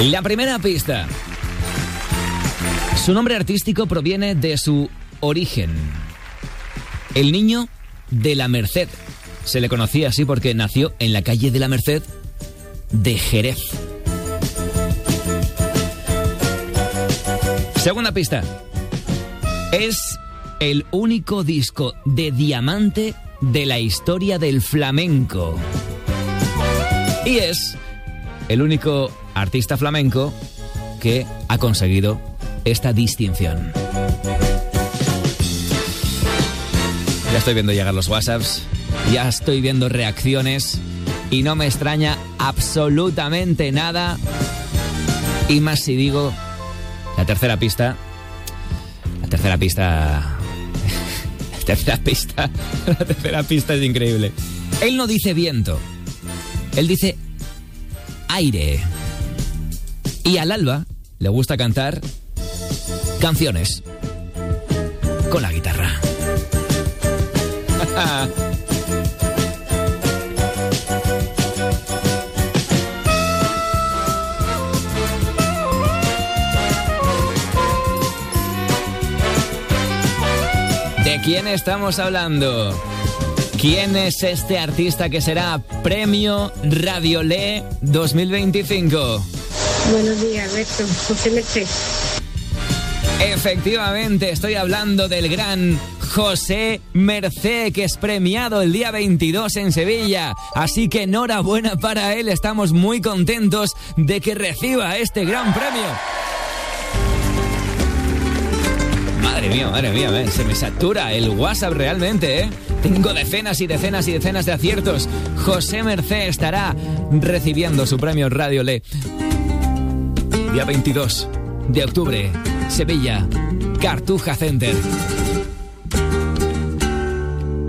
La primera pista. Su nombre artístico proviene de su origen. El niño de la Merced. Se le conocía así porque nació en la calle de la Merced de Jerez. Segunda pista. Es el único disco de diamante de la historia del flamenco. Y es el único artista flamenco que ha conseguido esta distinción. Ya estoy viendo llegar los WhatsApps, ya estoy viendo reacciones y no me extraña absolutamente nada. Y más si digo la tercera pista. La tercera pista es increíble. Él no dice viento, él dice aire. Y al alba le gusta cantar canciones con la guitarra. ¿De quién estamos hablando? ¿Quién es este artista que será Premio Radiolé 2025? Buenos días, Alberto. José Merced. Efectivamente, estoy hablando del gran José Merced, que es premiado el día 22 en Sevilla. Así que enhorabuena para él, estamos muy contentos de que reciba este gran premio. Madre mía, se me satura el WhatsApp realmente, ¿eh? Tengo decenas y decenas y decenas de aciertos. José Merced estará recibiendo su premio Radiolé. Día 22 de octubre, Sevilla, Cartuja Center.